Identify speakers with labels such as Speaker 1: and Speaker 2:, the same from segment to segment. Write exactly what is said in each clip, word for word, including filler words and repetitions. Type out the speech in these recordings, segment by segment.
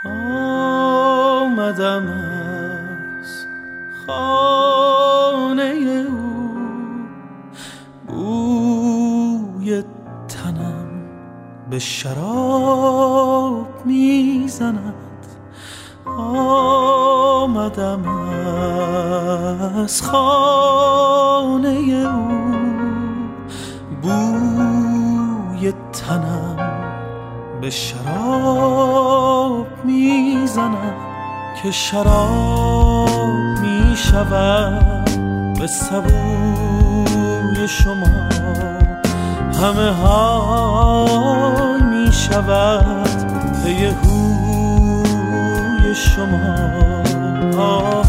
Speaker 1: آمدم از خانه او، بوی تنم به شراب میزند. آمدم از خانه او، بوی تنم به شراب میزند. که شراب میشود به سبوی شما، همه های میشود پی هوی شما. آه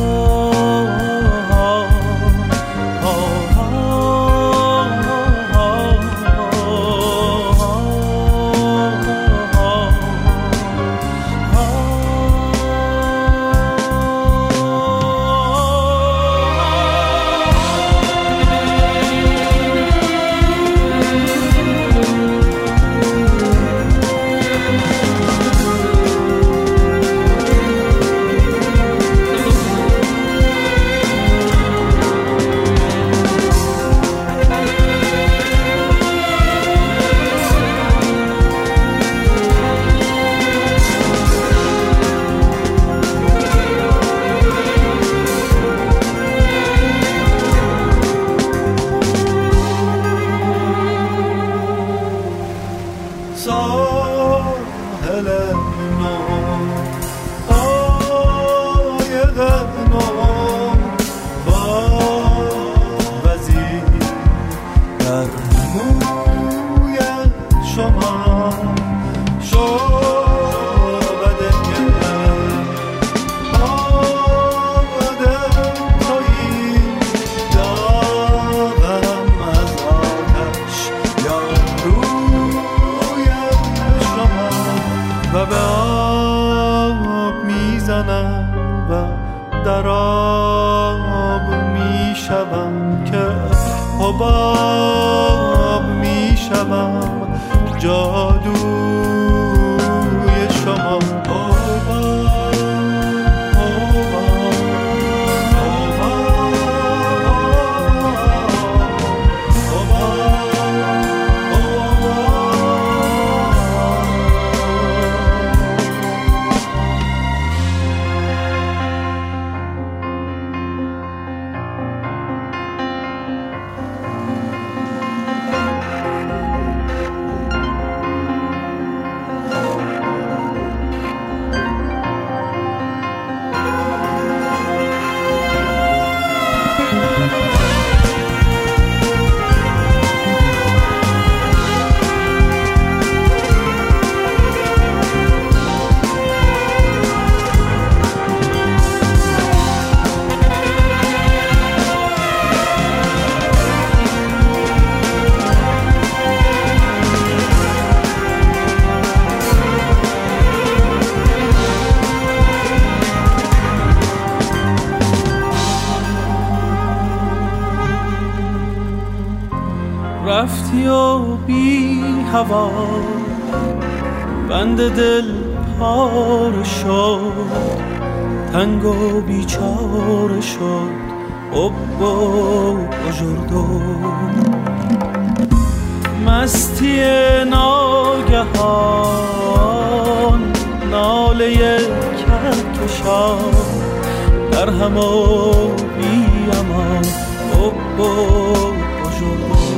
Speaker 1: حباب می شوم جادوی شما. رفتی و بی هوا بند دل پاره شد، تنگ و بیچاره شد حب و بجردو. مستی ناگهان ناله کهکشان در هم و بی امان حب و بجردو.